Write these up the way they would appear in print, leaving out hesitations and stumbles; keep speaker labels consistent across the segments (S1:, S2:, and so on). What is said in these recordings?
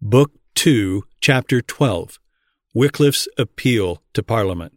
S1: Book 2, Chapter 12, Wycliffe's Appeal to Parliament.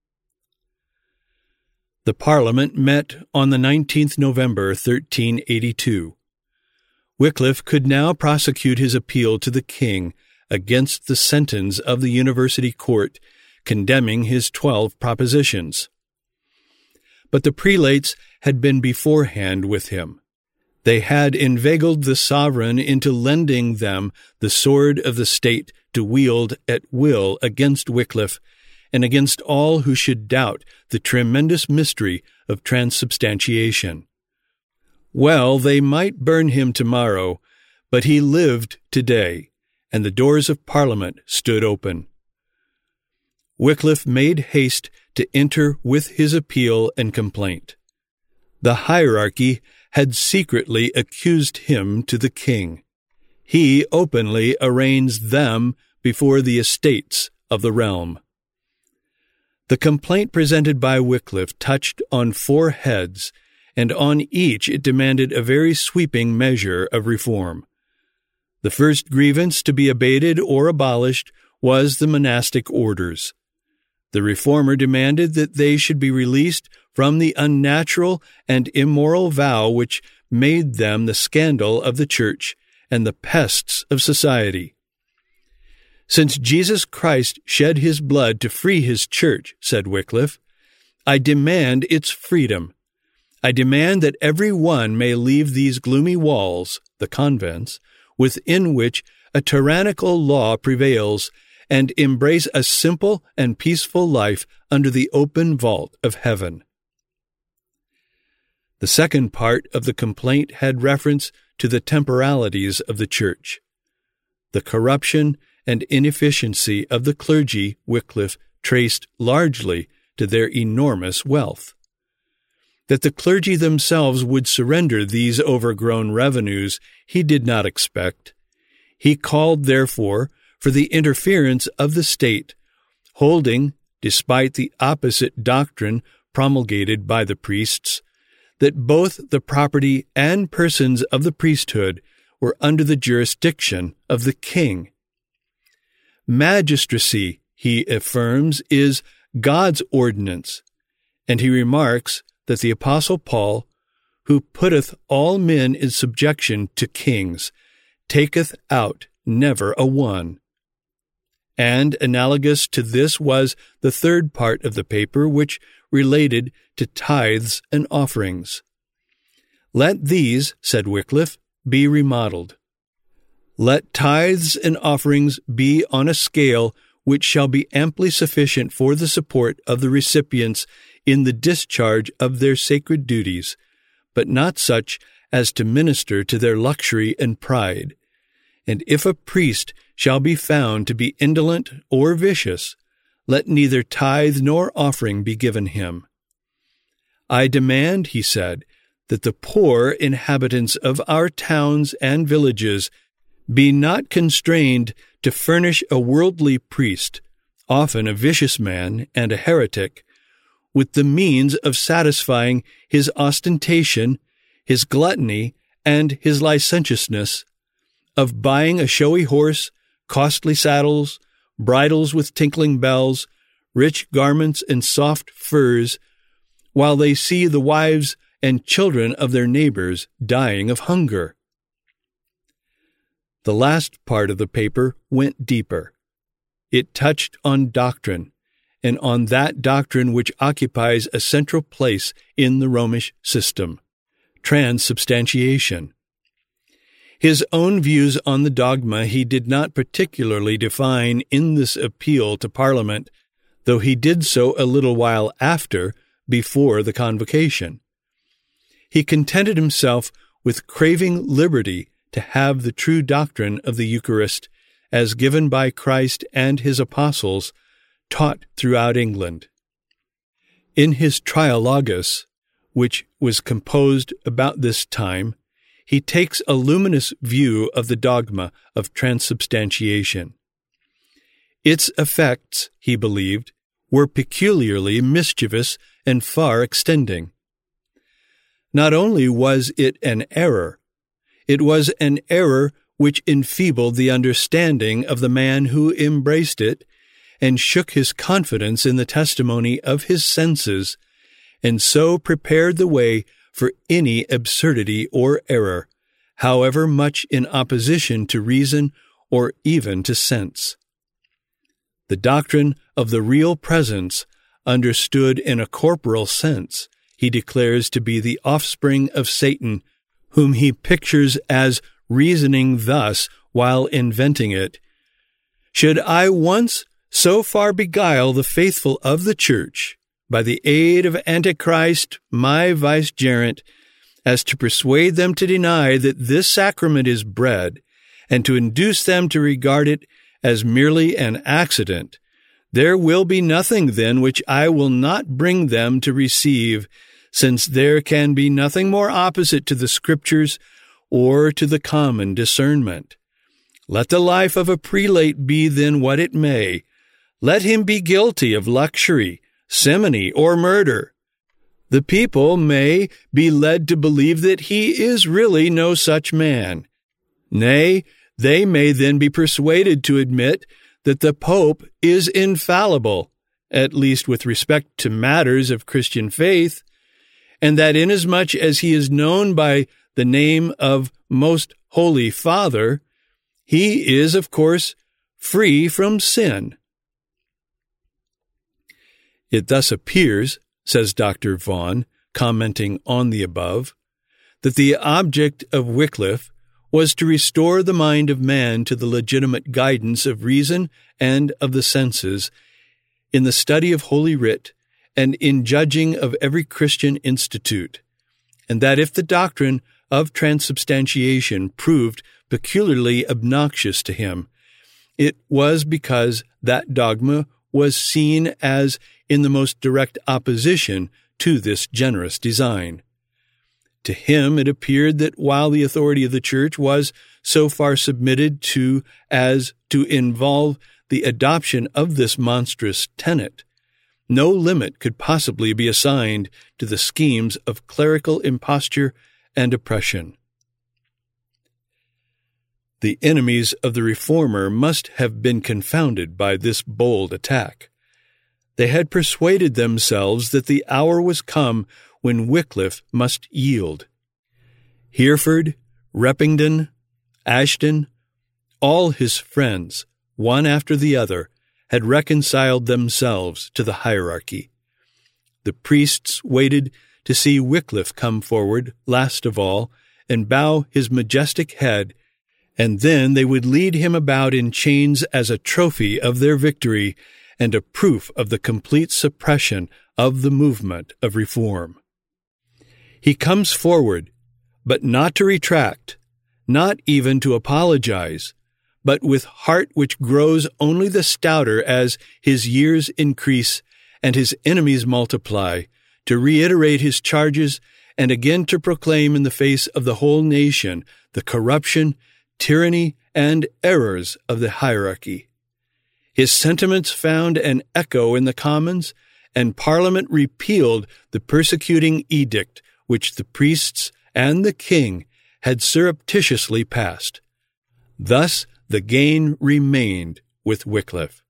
S1: The Parliament met on the 19th November, 1382. Wycliffe could now prosecute his appeal to the king against the sentence of the University Court condemning his 12 propositions. But the prelates had been beforehand with him. They had inveigled the sovereign into lending them the sword of the state to wield at will against Wycliffe and against all who should doubt the tremendous mystery of transubstantiation. Well, they might burn him tomorrow, but he lived today, and the doors of Parliament stood open. Wycliffe made haste to enter with his appeal and complaint. The hierarchy had secretly accused him to the king. He openly arraigns them before the estates of the realm. The complaint presented by Wycliffe touched on 4 heads, and on each it demanded a very sweeping measure of reform. The first grievance to be abated or abolished was the monastic orders. The reformer demanded that they should be released from the unnatural and immoral vow which made them the scandal of the church and the pests of society. Since Jesus Christ shed his blood to free his church, said Wycliffe, I demand its freedom. I demand that every one may leave these gloomy walls, the convents, within which a tyrannical law prevails, and embrace a simple and peaceful life under the open vault of heaven. The second part of the complaint had reference to the temporalities of the church. The corruption and inefficiency of the clergy Wycliffe traced largely to their enormous wealth. That the clergy themselves would surrender these overgrown revenues he did not expect. He called, therefore, for the interference of the state, holding, despite the opposite doctrine promulgated by the priests, that both the property and persons of the priesthood were under the jurisdiction of the king. Magistracy, he affirms, is God's ordinance, and he remarks that the Apostle Paul, who putteth all men in subjection to kings, taketh out never a one. And analogous to this was the third part of the paper, which related to tithes and offerings. Let these, said Wycliffe, be remodeled. Let tithes and offerings be on a scale which shall be amply sufficient for the support of the recipients in the discharge of their sacred duties, but not such as to minister to their luxury and pride. And if a priest shall be found to be indolent or vicious, let neither tithe nor offering be given him. I demand, he said, that the poor inhabitants of our towns and villages be not constrained to furnish a worldly priest, often a vicious man and a heretic, with the means of satisfying his ostentation, his gluttony, and his licentiousness, of buying a showy horse, costly saddles, bridles with tinkling bells, rich garments and soft furs, while they see the wives and children of their neighbors dying of hunger. The last part of the paper went deeper. It touched on doctrine, and on that doctrine which occupies a central place in the Romish system, transubstantiation. His own views on the dogma he did not particularly define in this appeal to Parliament, though he did so a little while after, before the convocation. He contented himself with craving liberty to have the true doctrine of the Eucharist, as given by Christ and his apostles, taught throughout England. In his Trialogus, which was composed about this time, he takes a luminous view of the dogma of transubstantiation. Its effects, he believed, were peculiarly mischievous and far extending. Not only was it an error, it was an error which enfeebled the understanding of the man who embraced it, and shook his confidence in the testimony of his senses, and so prepared the way for any absurdity or error, however much in opposition to reason or even to sense. The doctrine of the real presence, understood in a corporal sense, he declares to be the offspring of Satan, whom he pictures as reasoning thus while inventing it. Should I once so far beguile the faithful of the Church, by the aid of Antichrist, my vicegerent, as to persuade them to deny that this sacrament is bread, and to induce them to regard it as merely an accident, there will be nothing then which I will not bring them to receive, since there can be nothing more opposite to the Scriptures or to the common discernment. Let the life of a prelate be then what it may. Let him be guilty of luxury, simony, or murder. The people may be led to believe that he is really no such man. Nay, they may then be persuaded to admit that the Pope is infallible, at least with respect to matters of Christian faith, and that inasmuch as he is known by the name of Most Holy Father, he is, of course, free from sin. It thus appears, says Dr. Vaughan, commenting on the above, that the object of Wycliffe was to restore the mind of man to the legitimate guidance of reason and of the senses in the study of Holy Writ and in judging of every Christian institute, and that if the doctrine of transubstantiation proved peculiarly obnoxious to him, it was because that dogma was seen as in the most direct opposition to this generous design. To him it appeared that while the authority of the Church was so far submitted to as to involve the adoption of this monstrous tenet, no limit could possibly be assigned to the schemes of clerical imposture and oppression. The enemies of the Reformer must have been confounded by this bold attack. They had persuaded themselves that the hour was come when Wycliffe must yield. Hereford, Repington, Ashton, all his friends, one after the other, had reconciled themselves to the hierarchy. The priests waited to see Wycliffe come forward last of all and bow his majestic head, and then they would lead him about in chains as a trophy of their victory and a proof of the complete suppression of the movement of reform. He comes forward, but not to retract, not even to apologize, but with heart which grows only the stouter as his years increase and his enemies multiply, to reiterate his charges and again to proclaim in the face of the whole nation the corruption, tyranny, and errors of the hierarchy. His sentiments found an echo in the Commons, and Parliament repealed the persecuting edict which the priests and the king had surreptitiously passed. Thus the gain remained with Wycliffe.